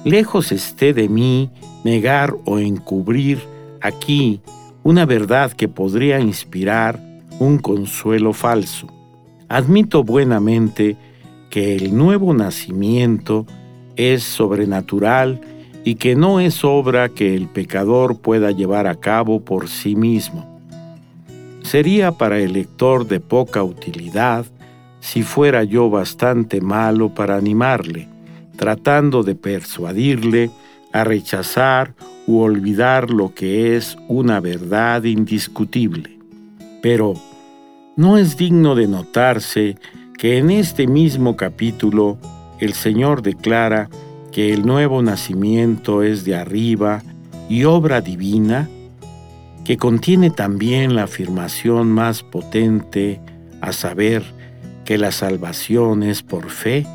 Lejos esté de mí negar o encubrir aquí una verdad que podría inspirar un consuelo falso. Admito buenamente que el nuevo nacimiento es sobrenatural y que no es obra que el pecador pueda llevar a cabo por sí mismo. Sería para el lector de poca utilidad si fuera yo bastante malo para animarle, tratando de persuadirle a rechazar u olvidar lo que es una verdad indiscutible. Pero ¿no es digno de notarse que en este mismo capítulo el Señor declara que el nuevo nacimiento es de arriba y obra divina, que contiene también la afirmación más potente, a saber, que la salvación es por fe?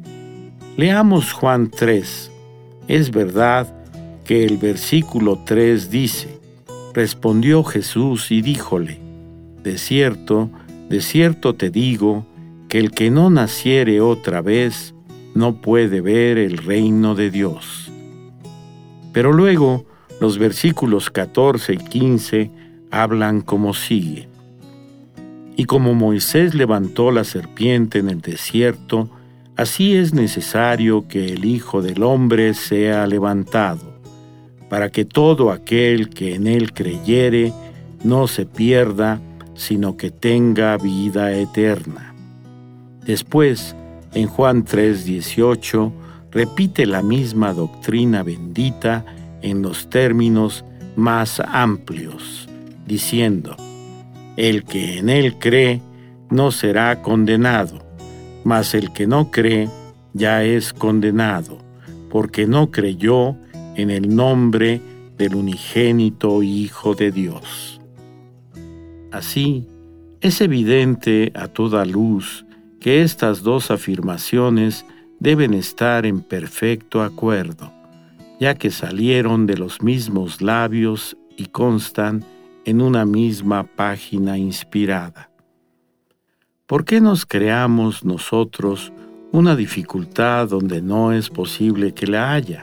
Leamos Juan 3. Es verdad que el versículo 3 dice: respondió Jesús y díjole: de cierto te digo, que el que no naciere otra vez no puede ver el reino de Dios. Pero luego, los versículos 14 y 15 hablan como sigue: y como Moisés levantó la serpiente en el desierto, así es necesario que el Hijo del Hombre sea levantado, para que todo aquel que en él creyere no se pierda, sino que tenga vida eterna. Después, en Juan 3:18, repite la misma doctrina bendita en los términos más amplios, diciendo: el que en él cree no será condenado, mas el que no cree ya es condenado, porque no creyó en el nombre del unigénito Hijo de Dios. Así, es evidente a toda luz que estas dos afirmaciones deben estar en perfecto acuerdo, ya que salieron de los mismos labios y constan en una misma página inspirada. ¿Por qué nos creamos nosotros una dificultad donde no es posible que la haya?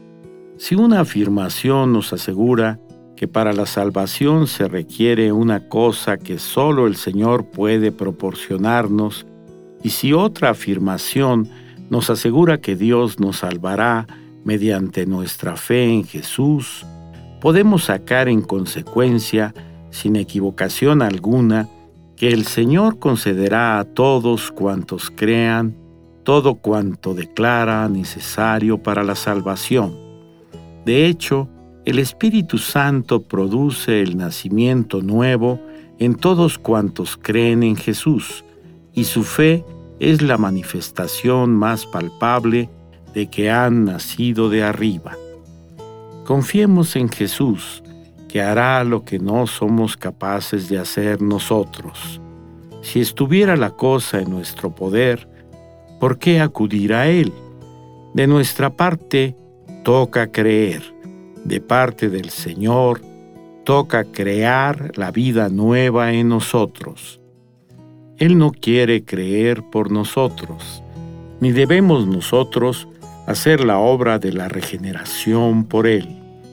Si una afirmación nos asegura que para la salvación se requiere una cosa que solo el Señor puede proporcionarnos, y si otra afirmación nos asegura que Dios nos salvará mediante nuestra fe en Jesús, podemos sacar en consecuencia, sin equivocación alguna, que el Señor concederá a todos cuantos crean todo cuanto declara necesario para la salvación. De hecho, el Espíritu Santo produce el nacimiento nuevo en todos cuantos creen en Jesús, y su fe es la manifestación más palpable de que han nacido de arriba. Confiemos en Jesús, que hará lo que no somos capaces de hacer nosotros. Si estuviera la cosa en nuestro poder, ¿por qué acudir a Él? De nuestra parte, toca creer. De parte del Señor, toca crear la vida nueva en nosotros. Él no quiere creer por nosotros, ni debemos nosotros hacer la obra de la regeneración por Él.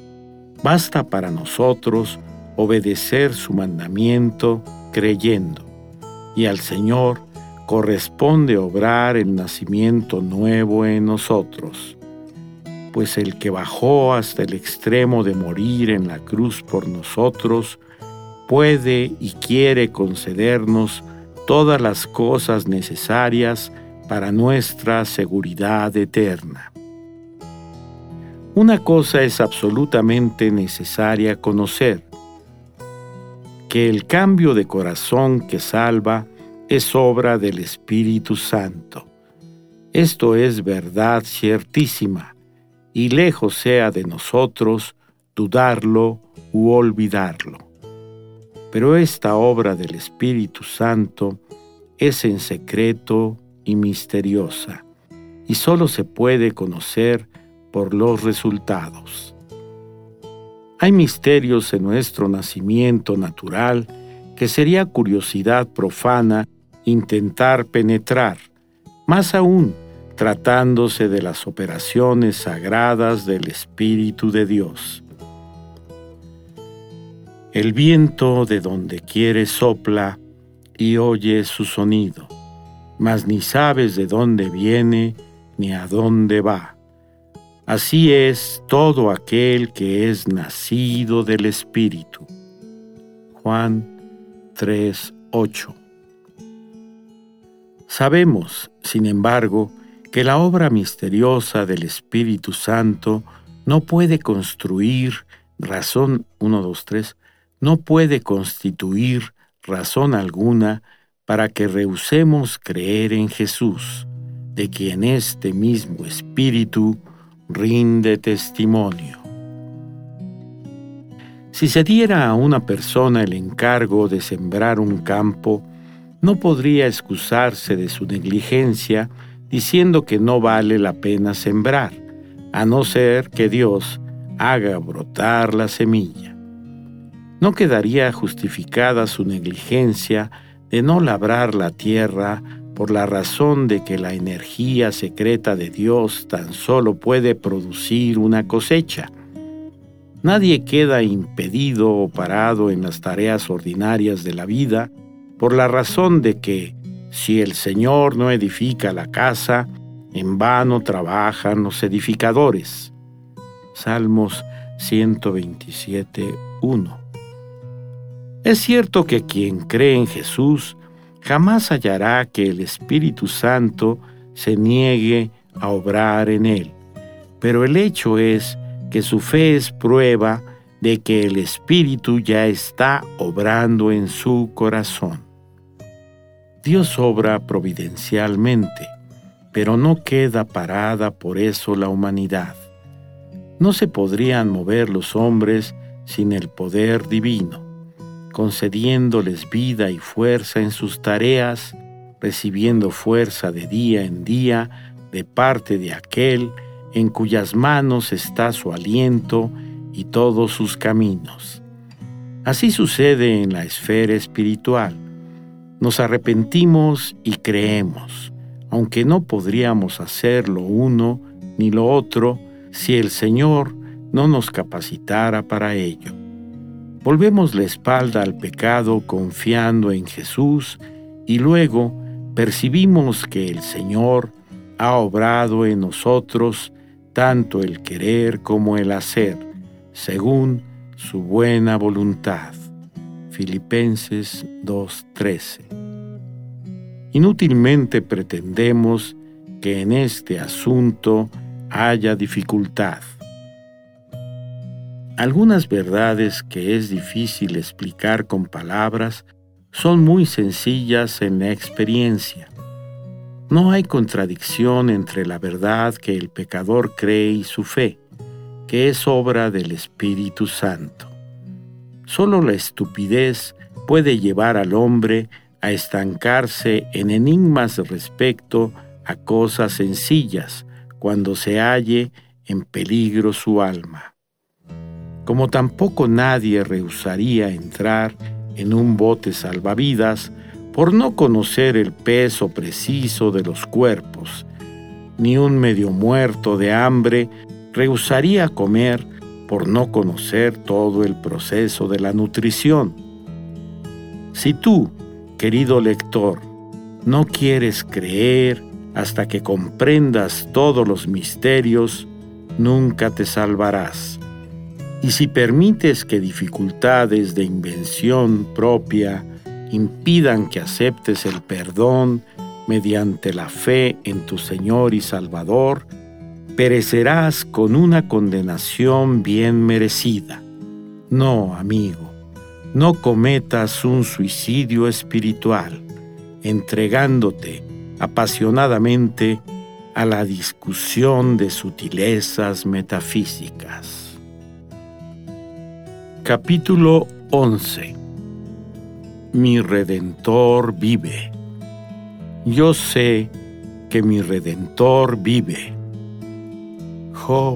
Basta para nosotros obedecer su mandamiento creyendo, y al Señor corresponde obrar el nacimiento nuevo en nosotros. Pues el que bajó hasta el extremo de morir en la cruz por nosotros, puede y quiere concedernos todas las cosas necesarias para nuestra seguridad eterna. Una cosa es absolutamente necesaria conocer: que el cambio de corazón que salva es obra del Espíritu Santo. Esto es verdad ciertísima, y lejos sea de nosotros dudarlo u olvidarlo. Pero esta obra del Espíritu Santo es en secreto y misteriosa, y solo se puede conocer por los resultados. Hay misterios en nuestro nacimiento natural que sería curiosidad profana intentar penetrar. Más aún, tratándose de las operaciones sagradas del Espíritu de Dios. El viento de donde quiere sopla y oyes su sonido, mas ni sabes de dónde viene ni a dónde va. Así es todo aquel que es nacido del Espíritu. Juan 3:8. Sabemos, sin embargo, que la obra misteriosa del Espíritu Santo no puede constituir razón alguna para que rehusemos creer en Jesús, de quien este mismo Espíritu rinde testimonio. Si se diera a una persona el encargo de sembrar un campo, no podría excusarse de su negligencia diciendo que no vale la pena sembrar, a no ser que Dios haga brotar la semilla. No quedaría justificada su negligencia de no labrar la tierra por la razón de que la energía secreta de Dios tan solo puede producir una cosecha. Nadie queda impedido o parado en las tareas ordinarias de la vida por la razón de que, si el Señor no edifica la casa, en vano trabajan los edificadores. Salmos 127:1. Es cierto que quien cree en Jesús jamás hallará que el Espíritu Santo se niegue a obrar en él, pero el hecho es que su fe es prueba de que el Espíritu ya está obrando en su corazón. Dios obra providencialmente, pero no queda parada por eso la humanidad. No se podrían mover los hombres sin el poder divino, concediéndoles vida y fuerza en sus tareas, recibiendo fuerza de día en día de parte de aquel en cuyas manos está su aliento y todos sus caminos. Así sucede en la esfera espiritual. Nos arrepentimos y creemos, aunque no podríamos hacer lo uno ni lo otro si el Señor no nos capacitara para ello. Volvemos la espalda al pecado confiando en Jesús y luego percibimos que el Señor ha obrado en nosotros tanto el querer como el hacer, según su buena voluntad. Filipenses 2:13. Inútilmente pretendemos que en este asunto haya dificultad. Algunas verdades que es difícil explicar con palabras son muy sencillas en la experiencia. No hay contradicción entre la verdad que el pecador cree y su fe, que es obra del Espíritu Santo. Solo la estupidez puede llevar al hombre a estancarse en enigmas respecto a cosas sencillas cuando se halle en peligro su alma. Como tampoco nadie rehusaría entrar en un bote salvavidas por no conocer el peso preciso de los cuerpos, ni un medio muerto de hambre rehusaría comer por no conocer todo el proceso de la nutrición. Si tú, querido lector, no quieres creer hasta que comprendas todos los misterios, nunca te salvarás. Y si permites que dificultades de invención propia impidan que aceptes el perdón mediante la fe en tu Señor y Salvador, perecerás con una condenación bien merecida. No, amigo, no cometas un suicidio espiritual, entregándote apasionadamente a la discusión de sutilezas metafísicas. Capítulo 11. Mi Redentor vive. Yo sé que mi Redentor vive. Job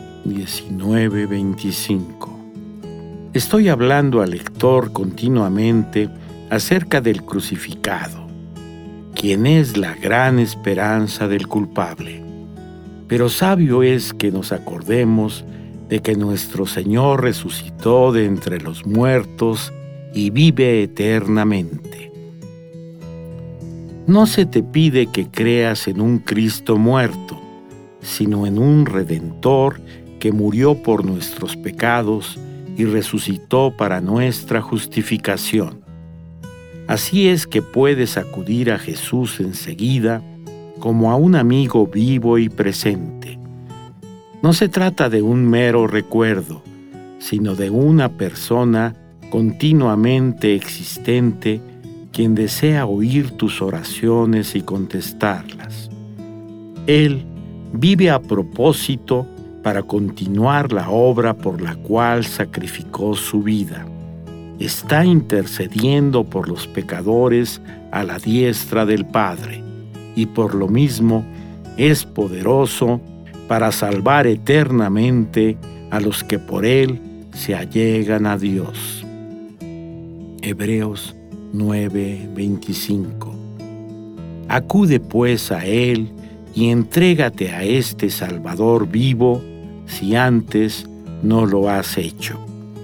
19:25. Estoy hablando al lector continuamente acerca del crucificado. quien es la gran esperanza del culpable. Pero sabio es que nos acordemos de que nuestro Señor resucitó de entre los muertos y vive eternamente. No se te pide que creas en un Cristo muerto, sino en un Redentor que murió por nuestros pecados y resucitó para nuestra justificación. Así es que puedes acudir a Jesús enseguida como a un amigo vivo y presente. No se trata de un mero recuerdo, sino de una persona continuamente existente quien desea oír tus oraciones y contestarlas. Él vive a propósito para continuar la obra por la cual sacrificó su vida. Está intercediendo por los pecadores a la diestra del Padre, y por lo mismo es poderoso para salvar eternamente a los que por Él se allegan a Dios. Hebreos 9:25. Acude pues a Él y entrégate a este Salvador vivo si antes no lo has hecho.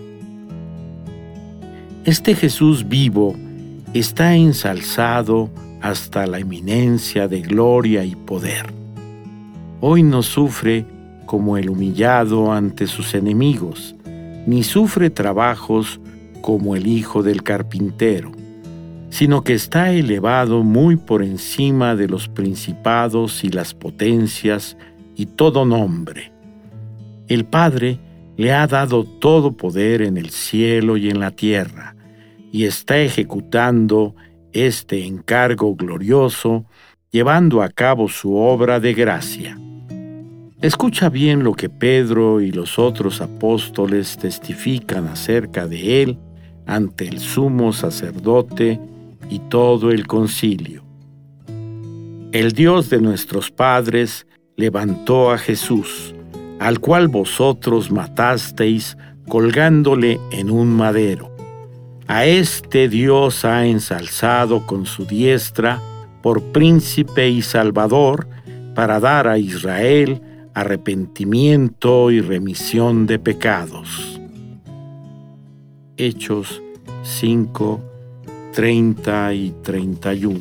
Este Jesús vivo está ensalzado hasta la eminencia de gloria y poder. Hoy no sufre como el humillado ante sus enemigos, ni sufre trabajos como el hijo del carpintero, sino que está elevado muy por encima de los principados y las potencias y todo nombre. El Padre le ha dado todo poder en el cielo y en la tierra, y está ejecutando este encargo glorioso, llevando a cabo su obra de gracia. Escucha bien lo que Pedro y los otros apóstoles testifican acerca de él ante el sumo sacerdote y todo el concilio. El Dios de nuestros padres levantó a Jesús, al cual vosotros matasteis colgándole en un madero. A este Dios ha ensalzado con su diestra por príncipe y salvador, para dar a Israel arrepentimiento y remisión de pecados. Hechos 5, 30 y 31.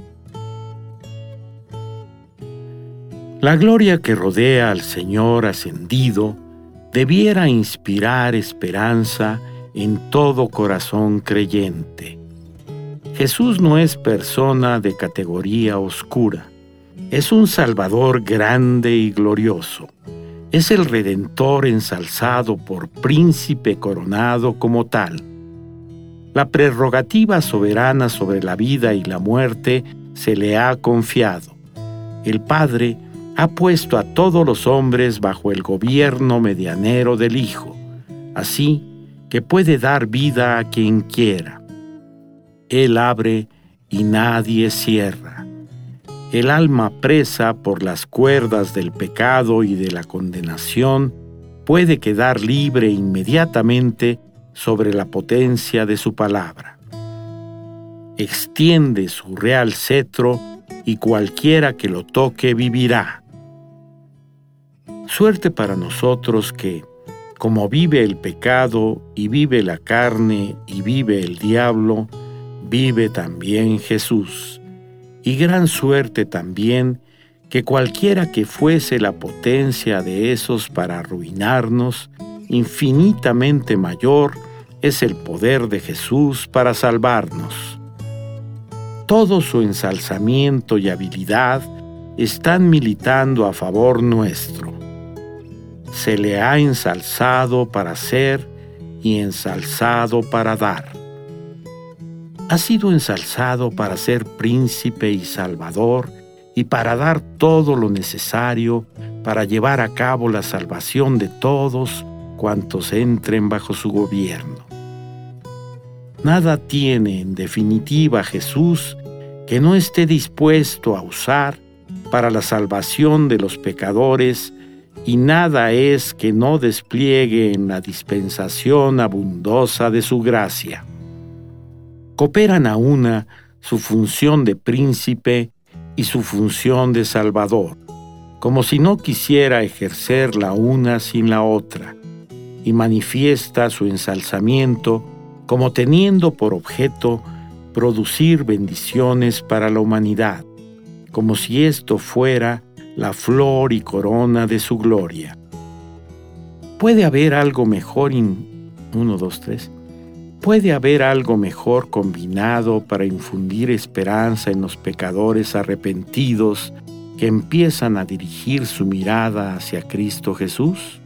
La gloria que rodea al Señor ascendido debiera inspirar esperanza en todo corazón creyente. Jesús no es persona de categoría oscura. Es un Salvador grande y glorioso. Es el Redentor ensalzado por príncipe coronado como tal. La prerrogativa soberana sobre la vida y la muerte se le ha confiado. El Padre ha puesto a todos los hombres bajo el gobierno medianero del Hijo, así que puede dar vida a quien quiera. Él abre y nadie cierra. El alma presa por las cuerdas del pecado y de la condenación puede quedar libre inmediatamente sobre la potencia de su palabra. Extiende su real cetro y cualquiera que lo toque vivirá. Suerte para nosotros que, como vive el pecado y vive la carne y vive el diablo, vive también Jesús. Y gran suerte también que cualquiera que fuese la potencia de esos para arruinarnos, infinitamente mayor es el poder de Jesús para salvarnos. Todo su ensalzamiento y habilidad están militando a favor nuestro. Se le ha ensalzado para ser y ensalzado para dar. Ha sido ensalzado para ser príncipe y salvador y para dar todo lo necesario para llevar a cabo la salvación de todos cuantos entren bajo su gobierno. Nada tiene en definitiva Jesús que no esté dispuesto a usar para la salvación de los pecadores, y nada es que no despliegue en la dispensación abundosa de su gracia. Cooperan a una su función de príncipe y su función de salvador, como si no quisiera ejercer la una sin la otra, y manifiesta su ensalzamiento como teniendo por objeto producir bendiciones para la humanidad, como si esto fuera la flor y corona de su gloria. ¿Puede haber algo mejor ¿Puede haber algo mejor combinado para infundir esperanza en los pecadores arrepentidos que empiezan a dirigir su mirada hacia Cristo Jesús?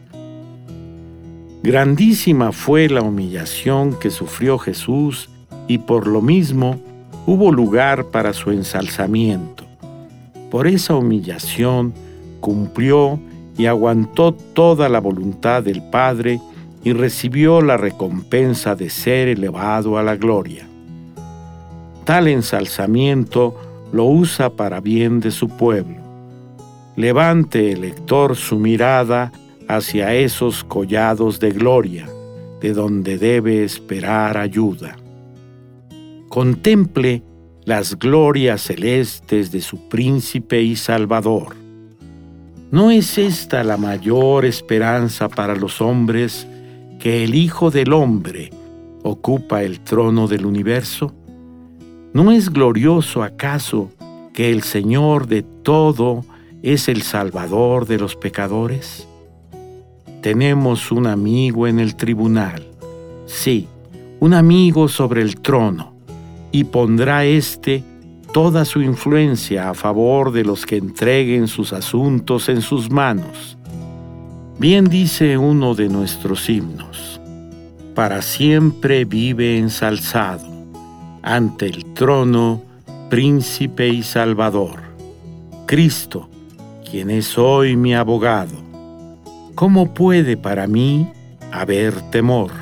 Grandísima fue la humillación que sufrió Jesús y por lo mismo hubo lugar para su ensalzamiento. Por esa humillación cumplió y aguantó toda la voluntad del Padre y recibió la recompensa de ser elevado a la gloria. Tal ensalzamiento lo usa para bien de su pueblo. Levante el lector su mirada hacia esos collados de gloria, de donde debe esperar ayuda. Contemple las glorias celestes de su príncipe y salvador. ¿No es esta la mayor esperanza para los hombres, que el Hijo del Hombre ocupa el trono del universo? ¿No es glorioso acaso que el Señor de todo es el Salvador de los pecadores? Tenemos un amigo en el tribunal, sí, un amigo sobre el trono, y pondrá toda su influencia a favor de los que entreguen sus asuntos en sus manos. Bien dice uno de nuestros himnos: para siempre vive ensalzado, ante el trono, príncipe y salvador, Cristo, quien es hoy mi abogado. ¿Cómo puede para mí haber temor?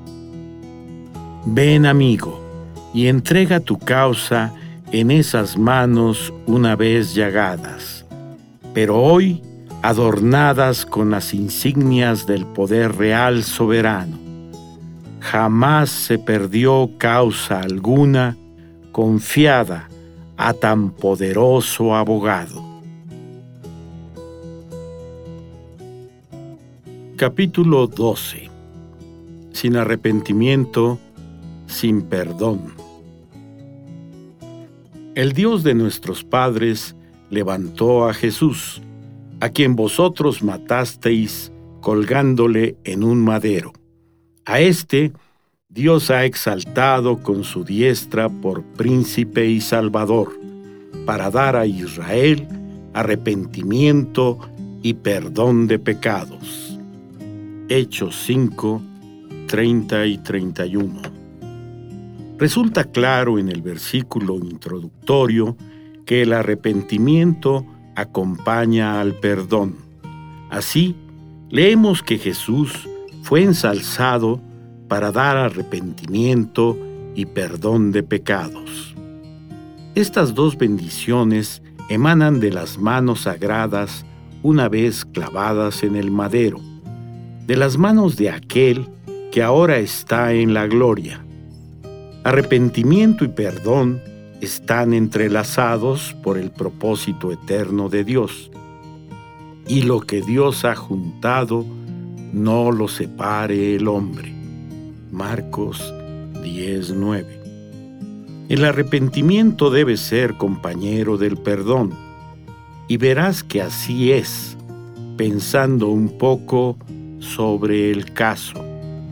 Ven, amigo, y entrega tu causa en esas manos una vez llagadas, pero hoy adornadas con las insignias del poder real soberano. Jamás se perdió causa alguna confiada a tan poderoso abogado. Capítulo 12. Sin arrepentimiento, sin perdón. El Dios de nuestros padres levantó a Jesús, a quien vosotros matasteis colgándole en un madero. A Dios ha exaltado con su diestra por príncipe y salvador, para dar a Israel arrepentimiento y perdón de pecados. Hechos 5, 30 y 31. Resulta claro en el versículo introductorio que el arrepentimiento acompaña al perdón. Así, leemos que Jesús fue ensalzado para dar arrepentimiento y perdón de pecados. Estas dos bendiciones emanan de las manos sagradas una vez clavadas en el madero, de las manos de aquel que ahora está en la gloria. Arrepentimiento y perdón están entrelazados por el propósito eterno de Dios, y lo que Dios ha juntado no lo separe el hombre. Marcos 10:9. El arrepentimiento debe ser compañero del perdón, y verás que así es, pensando un poco sobre el caso.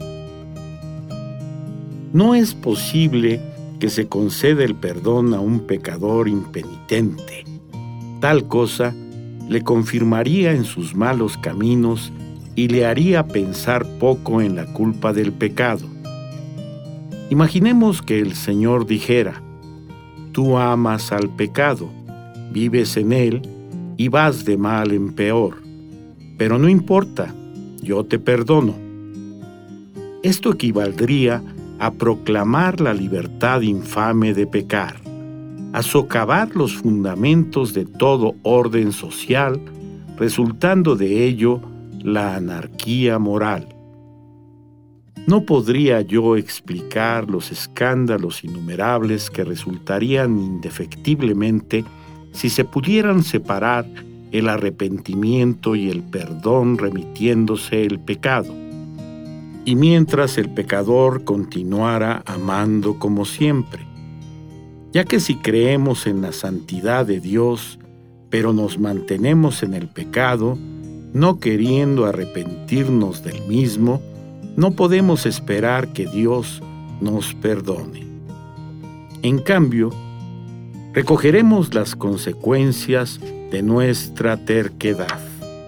No es posible que se conceda el perdón a un pecador impenitente. Tal cosa le confirmaría en sus malos caminos y le haría pensar poco en la culpa del pecado. Imaginemos que el Señor dijera: tú amas al pecado, vives en él y vas de mal en peor, pero no importa, yo te perdono. Esto equivaldría a proclamar la libertad infame de pecar, a socavar los fundamentos de todo orden social, resultando de ello la anarquía moral. No podría yo explicar los escándalos innumerables que resultarían indefectiblemente si se pudieran separar el arrepentimiento y el perdón remitiéndose el pecado, y mientras el pecador continuara amando como siempre, ya que si creemos en la santidad de Dios, pero nos mantenemos en el pecado, no queriendo arrepentirnos del mismo, no podemos esperar que Dios nos perdone. En cambio, recogeremos las consecuencias de nuestra terquedad.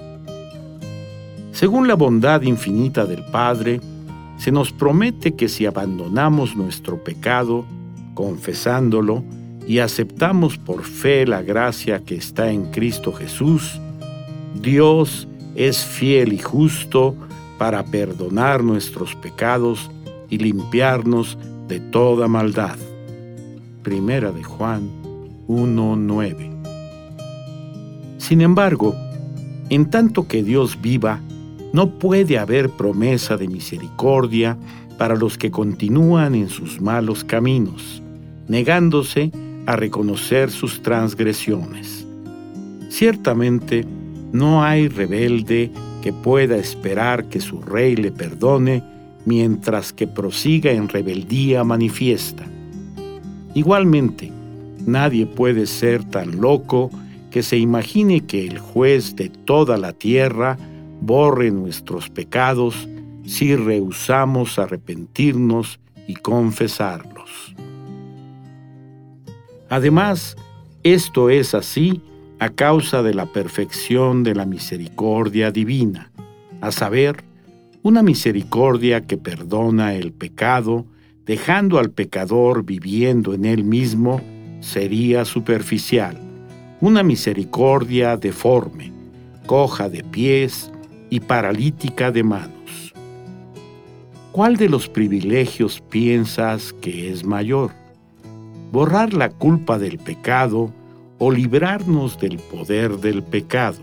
Según la bondad infinita del Padre, se nos promete que si abandonamos nuestro pecado, confesándolo, y aceptamos por fe la gracia que está en Cristo Jesús, Dios es fiel y justo para perdonar nuestros pecados y limpiarnos de toda maldad. Primera de Juan 1:9. Sin embargo, en tanto que Dios viva, no puede haber promesa de misericordia para los que continúan en sus malos caminos, negándose a reconocer sus transgresiones. Ciertamente, no hay rebelde que pueda esperar que su rey le perdone mientras que prosiga en rebeldía manifiesta. Igualmente, nadie puede ser tan loco que se imagine que el juez de toda la tierra borre nuestros pecados si rehusamos arrepentirnos y confesarlos. Además, esto es así a causa de la perfección de la misericordia divina, a saber, una misericordia que perdona el pecado, dejando al pecador viviendo en él mismo, sería superficial, una misericordia deforme, coja de pies y paralítica de manos. ¿Cuál de los privilegios piensas que es mayor? ¿Borrar la culpa del pecado o librarnos del poder del pecado?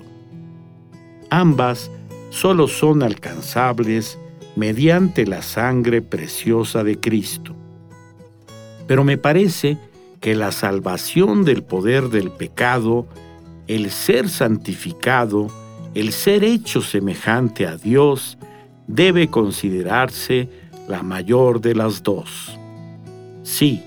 Ambas solo son alcanzables mediante la sangre preciosa de Cristo. Pero me parece que la salvación del poder del pecado, el ser santificado, el ser hecho semejante a Dios, debe considerarse la mayor de las dos. Sí,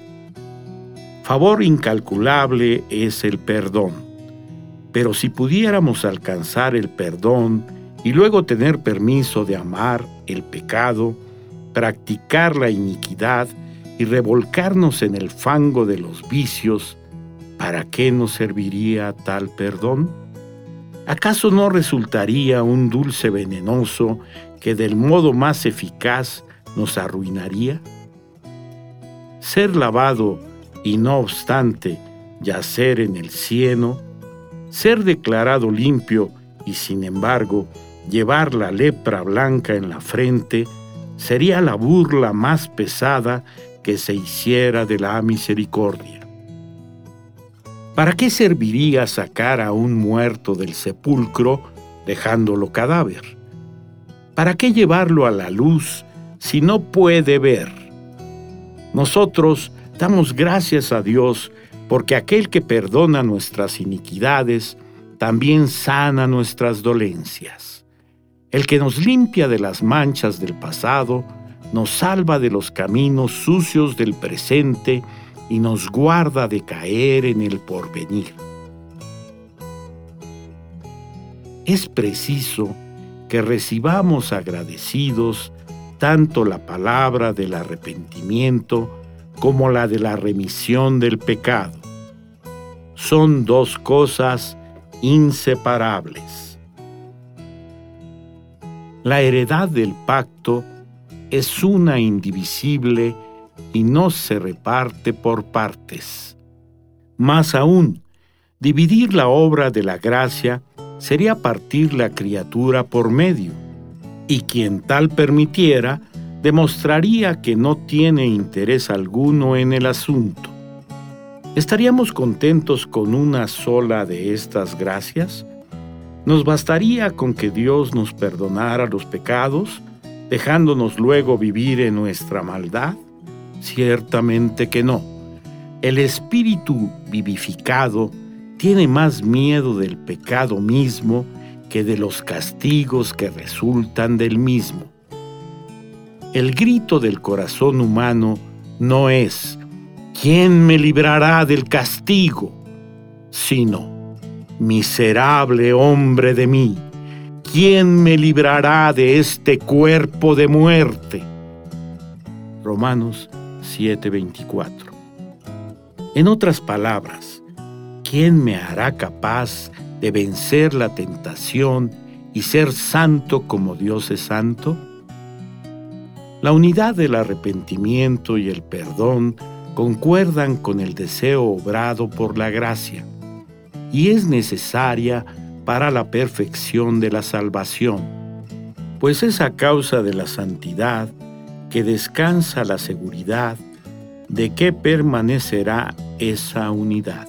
favor incalculable es el perdón, pero si pudiéramos alcanzar el perdón y luego tener permiso de amar el pecado, practicar la iniquidad y revolcarnos en el fango de los vicios, ¿para qué nos serviría tal perdón? ¿Acaso no resultaría un dulce venenoso que del modo más eficaz nos arruinaría? Ser lavado y no obstante yacer en el cieno, ser declarado limpio y sin embargo llevar la lepra blanca en la frente, sería la burla más pesada que se hiciera de la misericordia. ¿Para qué serviría sacar a un muerto del sepulcro dejándolo cadáver? ¿Para qué llevarlo a la luz si no puede ver? Nosotros damos gracias a Dios porque aquel que perdona nuestras iniquidades también sana nuestras dolencias. El que nos limpia de las manchas del pasado, nos salva de los caminos sucios del presente y nos guarda de caer en el porvenir. Es preciso que recibamos agradecidos tanto la palabra del arrepentimiento como la de la remisión del pecado. Son dos cosas inseparables. La heredad del pacto es una indivisible y no se reparte por partes. Más aún, dividir la obra de la gracia sería partir la criatura por medio, y quien tal permitiera demostraría que no tiene interés alguno en el asunto. ¿Estaríamos contentos con una sola de estas gracias? ¿Nos bastaría con que Dios nos perdonara los pecados, dejándonos luego vivir en nuestra maldad? Ciertamente que no. El espíritu vivificado tiene más miedo del pecado mismo que de los castigos que resultan del mismo. El grito del corazón humano no es ¿quién me librará del castigo?, sino miserable hombre de mí, ¿quién me librará de este cuerpo de muerte? Romanos 7:24. En otras palabras, ¿quién me hará capaz de vencer la tentación y ser santo como Dios es santo? La unidad del arrepentimiento y el perdón concuerdan con el deseo obrado por la gracia y es necesaria para la perfección de la salvación, pues es a causa de la santidad que descansa la seguridad de que permanecerá esa unidad.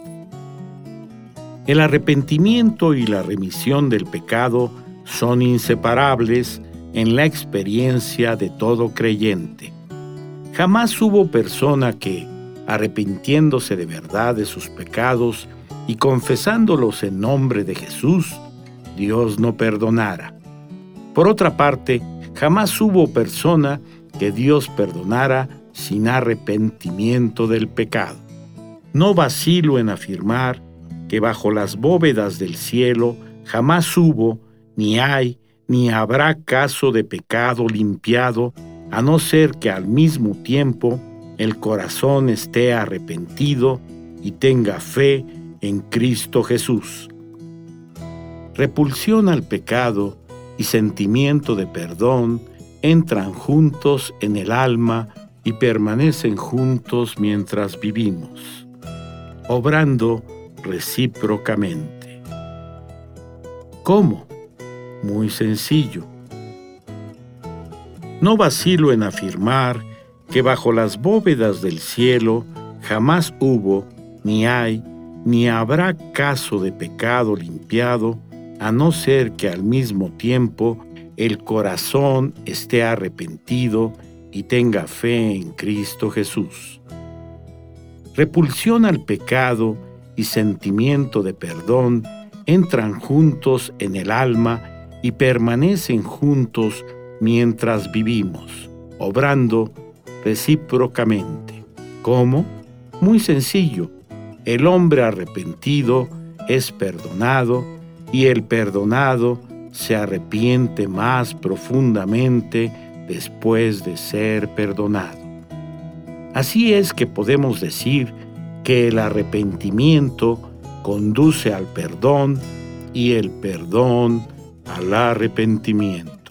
El arrepentimiento y la remisión del pecado son inseparables en la experiencia de todo creyente. Jamás hubo persona que, arrepintiéndose de verdad de sus pecados y confesándolos en nombre de Jesús, Dios no perdonara. Por otra parte, jamás hubo persona que Dios perdonara sin arrepentimiento del pecado. No vacilo en afirmar que bajo las bóvedas del cielo jamás hubo, ni hay, ni habrá caso de pecado limpiado, a no ser que al mismo tiempo el corazón esté arrepentido y tenga fe en Cristo Jesús. Repulsión al pecado y sentimiento de perdón entran juntos en el alma y permanecen juntos mientras vivimos, obrando recíprocamente. ¿Cómo? Muy sencillo. No vacilo en afirmar que bajo las bóvedas del cielo jamás hubo, ni hay, ni habrá caso de pecado limpiado, a no ser que al mismo tiempo el corazón esté arrepentido y tenga fe en Cristo Jesús. Repulsión al pecado y sentimiento de perdón entran juntos en el alma y permanecen juntos mientras vivimos, obrando recíprocamente. ¿Cómo? Muy sencillo. El hombre arrepentido es perdonado y el perdonado se arrepiente más profundamente después de ser perdonado. Así es que podemos decir que el arrepentimiento conduce al perdón y el perdón al arrepentimiento.